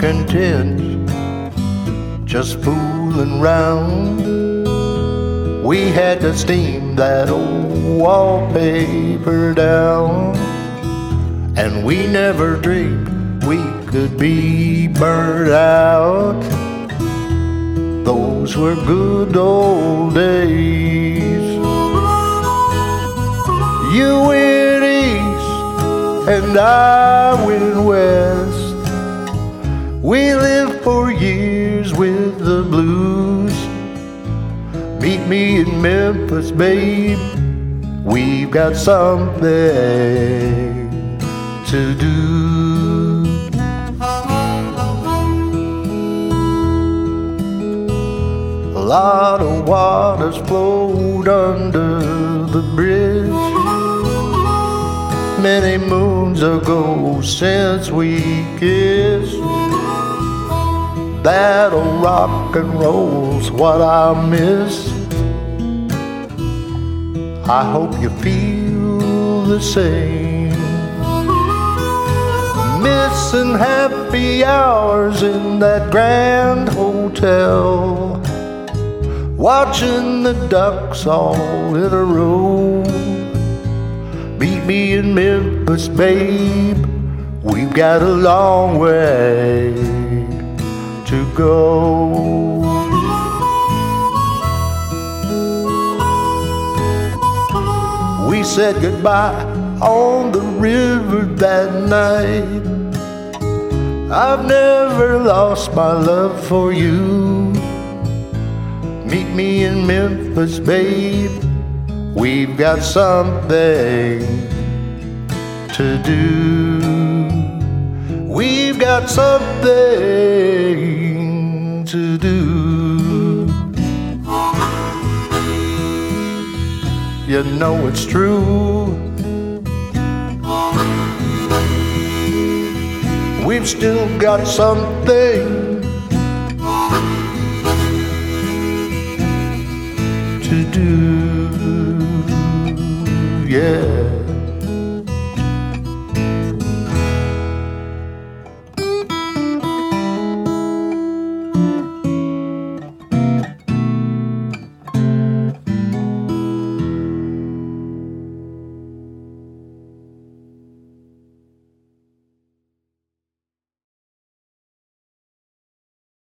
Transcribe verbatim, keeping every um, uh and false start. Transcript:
content, just fooling round. We had to steam that old wallpaper down, and we never dreamed we could be burned out. Those were good old days. You went east and I went west. We lived for years with the blues. Meet me in Memphis, babe. We've got something to do. A lot of waters flowed under the bridge many moons ago since we kissed. That old rock and roll's what I miss. I hope you feel the same. Missing happy hours in that grand hotel, watching the ducks all in a row. Meet me in Memphis, babe. We've got a long way to go. We said goodbye on the river that night. I've never lost my love for you. Meet me in Memphis, babe. We've got something to do. We've got something to do. You know it's true. We've still got something